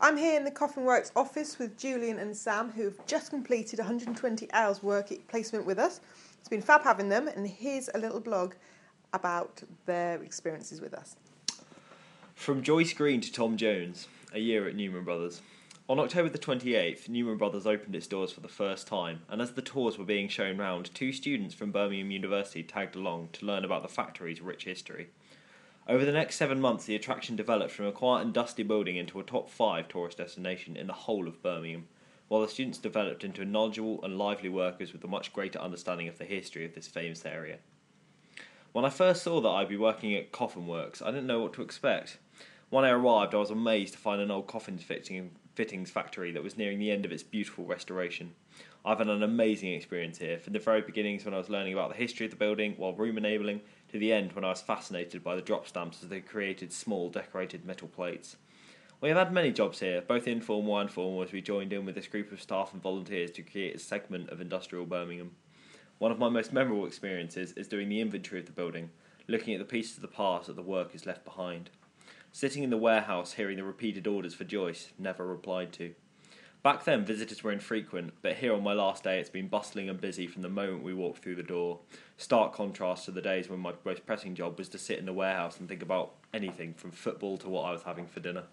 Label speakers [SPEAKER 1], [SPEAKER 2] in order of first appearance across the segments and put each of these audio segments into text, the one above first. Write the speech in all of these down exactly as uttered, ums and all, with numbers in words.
[SPEAKER 1] I'm here in the Coffin Works office with Julian and Sam, who have just completed one hundred twenty hours work placement with us. It's been fab having them, and here's a little blog about their experiences with us.
[SPEAKER 2] From Joyce Green to Tom Jones, a year at Newman Brothers. On October the twenty-eighth, Newman Brothers opened its doors for the first time, and as the tours were being shown round, two students from Birmingham University tagged along to learn about the factory's rich history. Over the next seven months, the attraction developed from a quiet and dusty building into a top five tourist destination in the whole of Birmingham, while the students developed into knowledgeable and lively workers with a much greater understanding of the history of this famous area. When I first saw that I'd be working at Coffin Works, I didn't know what to expect. When I arrived, I was amazed to find an old coffin fitting, fittings factory that was nearing the end of its beautiful restoration. I've had an amazing experience here, from the very beginnings when I was learning about the history of the building while room enabling, to the end when I was fascinated by the drop stamps as they created small decorated metal plates. We have had many jobs here, both informal and formal, as we joined in with this group of staff and volunteers to create a segment of industrial Birmingham. One of my most memorable experiences is doing the inventory of the building, looking at the pieces of the past that the workers left behind. Sitting in the warehouse hearing the repeated orders for Joyce, never replied to. Back then, visitors were infrequent, but here on my last day it's been bustling and busy from the moment we walked through the door. Stark contrast to the days when my most pressing job was to sit in the warehouse and think about anything from football to what I was having for dinner.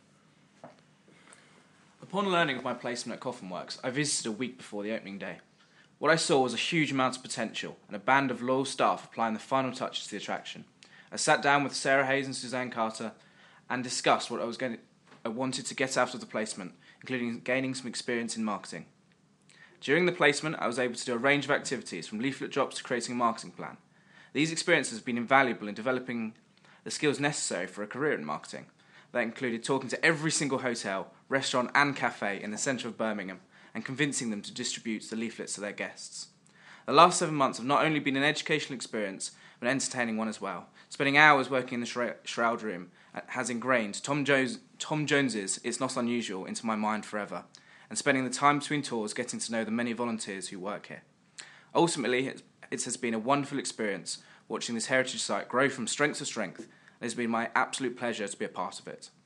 [SPEAKER 3] Upon learning of my placement at Coffin Works, I visited a week before the opening day. What I saw was a huge amount of potential and a band of loyal staff applying the final touches to the attraction. I sat down with Sarah Hayes and Suzanne Carter and discussed what I was going to, I wanted to get out of the placement, including gaining some experience in marketing. During the placement, I was able to do a range of activities, from leaflet drops to creating a marketing plan. These experiences have been invaluable in developing the skills necessary for a career in marketing. That included talking to every single hotel, restaurant and cafe in the centre of Birmingham and convincing them to distribute the leaflets to their guests. The last seven months have not only been an educational experience, but an entertaining one as well. Spending hours working in the shra- shroud room has ingrained Tom Jones, Tom Jones's It's Not Unusual into my mind forever, and spending the time between tours getting to know the many volunteers who work here. Ultimately, it has been a wonderful experience watching this heritage site grow from strength to strength, and it has been my absolute pleasure to be a part of it.